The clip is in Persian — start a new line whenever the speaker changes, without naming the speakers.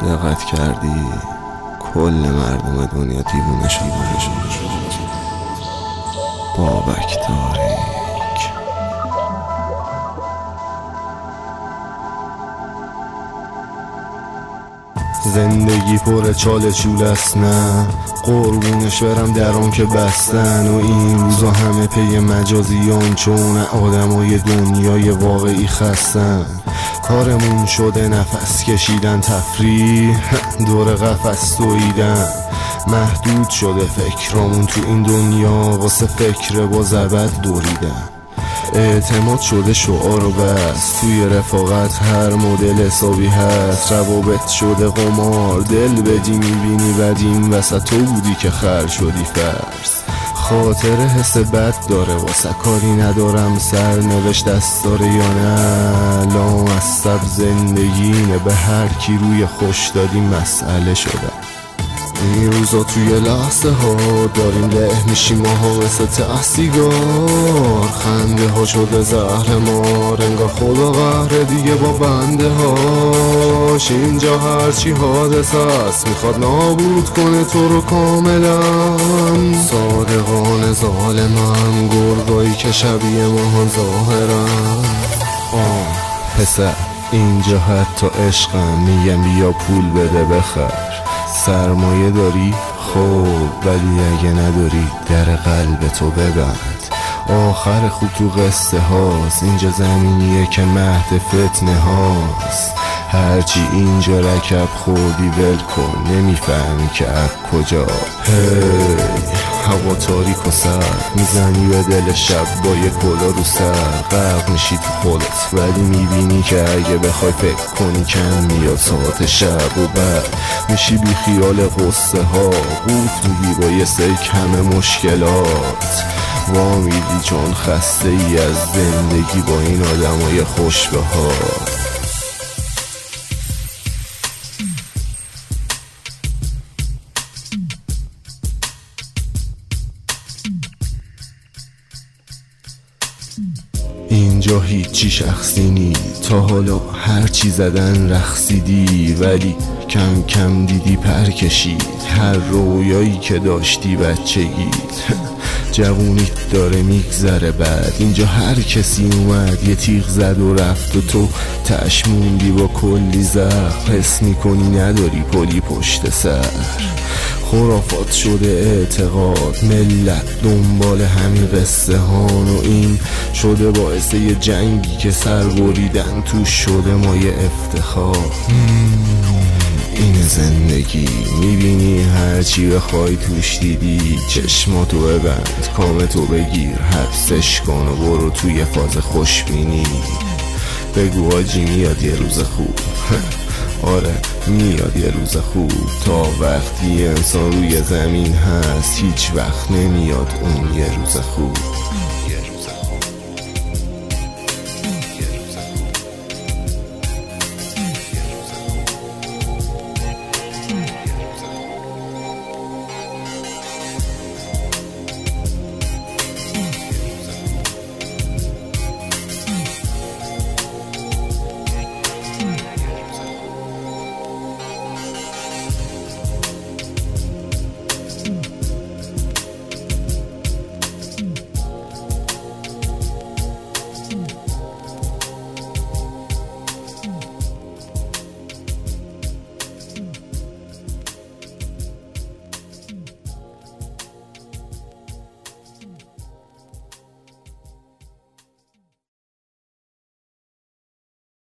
دقت کردی کل مردم دنیا دیوونه شده بابک تاریک. زندگی پر چاله چوله است، نه قربونش برم درام که بستن و این روزا همه پی مجازیان، چون آدمای دنیای واقعی خستن. کارمون شده نفس کشیدن، تفریح دور قفس دویدن. محدود شده فکرامون تو این دنیا، واسه فکر با زبط دوریدن. اعتماد شده شعار و بس، توی رفاقت هر مدل حسابی هست. روابط شده قمار، دل بدی میبینی بدیم وسط تو بودی که خر شدی فرس. خاطر حس بد داره واسه کاری ندارم، سرنوشت دست داره یا نه. لام از سب زندگینه، به هر کی روی خوش دادی مسئله شده. این روزا توی لحظه ها داریم له میشیم ماها مثل سیگار. خنده ها شده زهر مار، انگار خدا قهر دیگه با بنده هاش. اینجا هرچی حادث است میخواد نابود کنه تو رو کاملا. صادقان ظالمم، گرگایی که شبیه ما ظاهرم. پسر اینجا حتی عشقم، میگم بیا پول بده بخر. سرمایه داری؟ خب ولی اگه نداری در قلب تو ببند. آخر خوب تو قصه هاست، اینجا زمینیه که مهد فتنه هاست. هرچی اینجا رکب خوردی ول کن، نمیفهمی که از کجا. هوا تاریک و سرد، میزنی به دل شب با یه کلا رو سر. غرق میشی تو خودت ولی میبینی که اگه بخوای فکر کنی کم میاد ساعت شب. و بعد میشی بی خیال قصه ها، قوت میگی با یه سیک همه مشکلات. وامیدی چون خسته ای از زندگی با این آدمای خوشبهار. اینجا هیچی شخصی نی، تا حالا هرچی زدن رقصیدی ولی کم کم دیدی پر کشید. هر رویایی که داشتی بچگیت جوونیت داره میگذره بعد. اینجا هر کسی اومد یه تیغ زد و رفت و تو تش موندی با کلی زخم. حس میکنی نداری پلی پشت سر. خرافات شده اعتقاد، ملت دنبال همین قصه هان. و این شده باعث یه جنگی که سر بریدن توش شده مایه افتخار. این زندگی میبینی هرچی بخوای توش دیدی. چشماتو ببند کامتو بگیر، حبسش کن و برو توی فاز خوشبینی. بگو آجی میاد یه روز خوب. آره میاد یه روز خوب. تا وقتی انسان روی زمین هست هیچ وقت نمیاد اون یه روز خوب.